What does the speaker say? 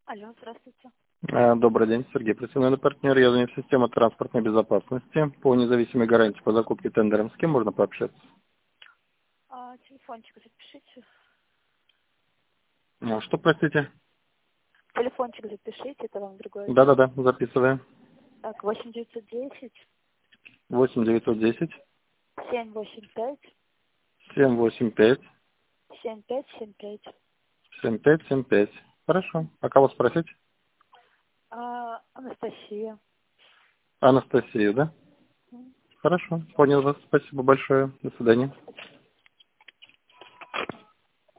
Алло, здравствуйте. Добрый день, Сергей, профессиональный партнер. Я занят системой транспортной безопасности по независимой гарантии по закупке тендером. С кем можно пообщаться? Телефончик запишите. Что, простите? Телефончик запишите, это вам другой. Да-да-да, записываем. Так, 8910 8 910 785 785 7575. 7575. Хорошо. А кого спросить? Анастасия. Анастасию, да? Хорошо. Понял вас. Спасибо большое. До свидания.